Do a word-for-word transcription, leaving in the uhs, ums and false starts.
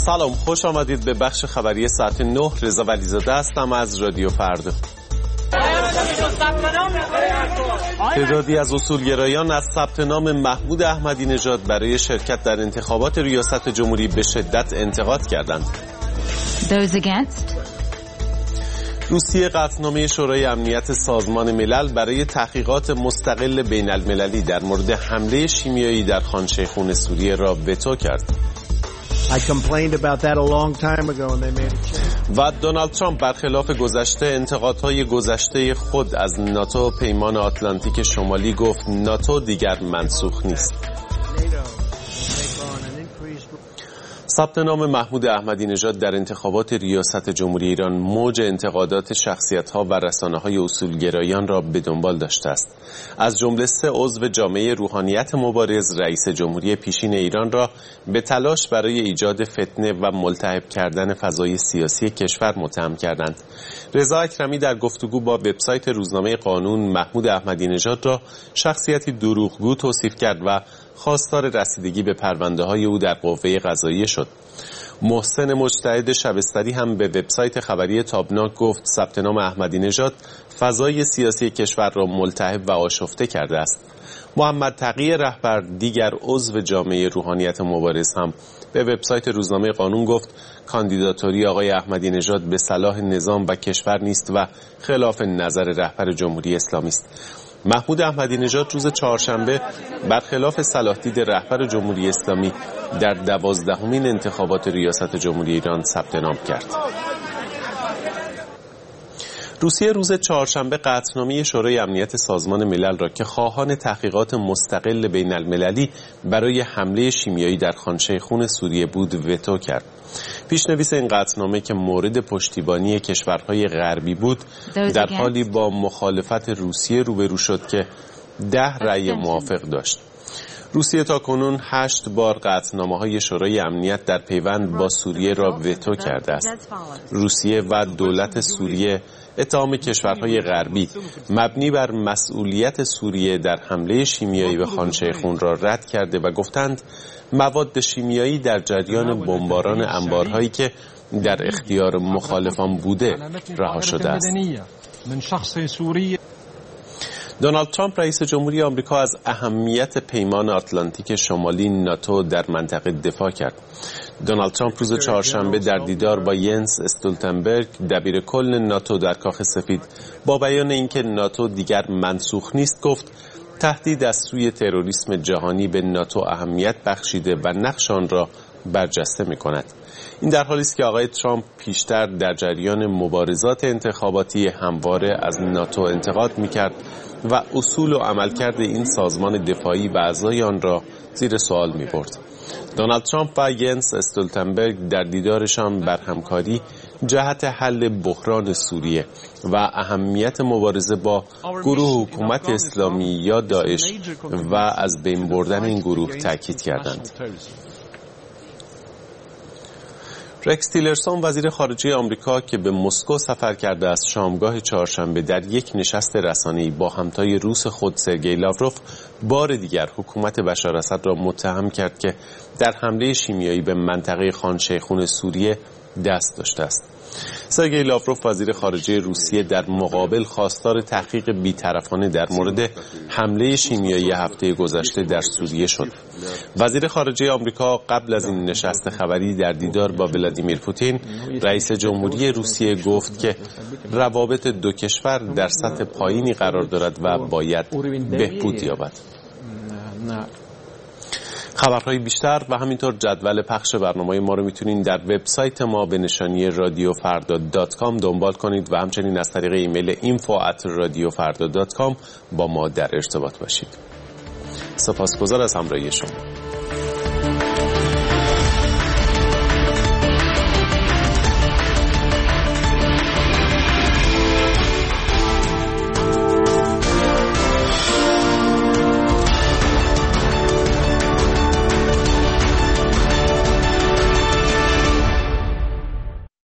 سلام، خوش آمدید به بخش خبری ساعت نه. رضا ولیزاده هستم از رادیو فردا. تعدادی از اصولگرایان از ثبت نام محمود احمدی نژاد برای شرکت در انتخابات ریاست جمهوری به شدت انتقاد کردند. Those against. روسیه قطعنامه شورای امنیت سازمان ملل برای تحقیقات مستقل بین المللی در مورد حمله شیمیایی در خان شیخون سوریه را وتو کرد. I complained about that a long time ago and they made a change. و دونالد ترامپ برخلاف گذشته انتقادهای گذشته خود از ناتو پیمان آتلانتیک شمالی گفت ناتو دیگر منسوخ نیست. ثبت نام محمود احمدی نژاد در انتخابات ریاست جمهوری ایران موج انتقادات شخصیت‌ها و رسانه‌های اصولگرایان را به دنبال داشته است. از جمله سه عضو جامعه روحانیت مبارز رئیس جمهوری پیشین ایران را به تلاش برای ایجاد فتنه و ملتهب کردن فضای سیاسی کشور متهم کردند. رضا اکرمی در گفتگو با وبسایت روزنامه قانون محمود احمدی نژاد را شخصیتی دروغگو توصیف کرد و خواستار رسیدگی به پرونده‌های او در قوه قضاییه شد. محسن مجتهد شبستری هم به وبسایت خبری تابناک گفت ثبت نام احمدی نژاد فضای سیاسی کشور را ملتهب و آشفته کرده است. محمد تقی رهبر دیگر عضو جامعه روحانیت مبارز هم به وبسایت روزنامه قانون گفت کاندیداتوری آقای احمدی نژاد به صلاح نظام و کشور نیست و خلاف نظر رهبر جمهوری اسلامی است. محمود احمدی نژاد روز چهارشنبه برخلاف صلاح دید رهبر جمهوری اسلامی در دوازدهمین انتخابات ریاست جمهوری ایران ثبت نام کرد. روسیه روز چهارشنبه قطعنامه شورای امنیت سازمان ملل را که خواهان تحقیقات مستقل بین المللی برای حمله شیمیایی در خان شیخون سوریه بود وتو کرد. پیشنویس این قطعنامه که مورد پشتیبانی کشورهای غربی بود در حالی با مخالفت روسیه روبرو شد که ده رأی موافق داشت. روسیه تاکنون هشت بار قطعنامه‌های شورای امنیت در پیوند با سوریه را وتو کرده است. روسیه و دولت سوریه اتهام کشورهای غربی مبنی بر مسئولیت سوریه در حمله شیمیایی به خان شیخون را رد کرده و گفتند مواد شیمیایی در جریان بمباران انبارهایی که در اختیار مخالفان بوده رها شده است. دونالد ترامپ رئیس جمهوری آمریکا از اهمیت پیمان آتلانتیک شمالی ناتو در منطقه دفاع کرد. دونالد ترامپ روز چهارشنبه در دیدار با ینس استولتنبرگ دبیر کل ناتو در کاخ سفید با بیان اینکه ناتو دیگر منسوخ نیست گفت تهدید از سوی تروریسم جهانی به ناتو اهمیت بخشیده و نقش آن را برجسته می‌کند. این در حالی است که آقای ترامپ پیشتر در جریان مبارزات انتخاباتی همواره از ناتو انتقاد می‌کرد و اصول و عملکرد این سازمان دفاعی و اعضای آن را زیر سوال می‌برد. دونالد ترامپ و ینس استولتنبرگ در دیدارشان بر همکاری جهت حل بحران سوریه و اهمیت مبارزه با گروه حکومت اسلامی یا داعش و از بین بردن این گروه تاکید کردند. رکس تیلرسون وزیر خارجه آمریکا که به مسکو سفر کرده است شامگاه چهارشنبه در یک نشست رسانه‌ای با همتای روس خود سرگئی لاوروف بار دیگر حکومت بشار اسد را متهم کرد که در حمله شیمیایی به منطقه خان شیخون سوریه دست داشته است. سرگئی لاوروف وزیر خارجه روسیه در مقابل خواستار تحقیق بی‌طرفانه در مورد حمله شیمیایی هفته گذشته در سوریه شد. وزیر خارجه آمریکا قبل از این نشست خبری در دیدار با ولادیمیر پوتین رئیس جمهوری روسیه گفت که روابط دو کشور در سطح پایینی قرار دارد و باید بهبود یابد. خبرهای بیشتر و همینطور جدول پخش برنامه‌های ما رو میتونید در وبسایت ما به نشانی رادیو فردا دات کام دنبال کنید و همچنین از طریق ایمیل اینفو ات رادیو فردا دات کام با ما در ارتباط باشید. سپاسگزار از همراهی شما.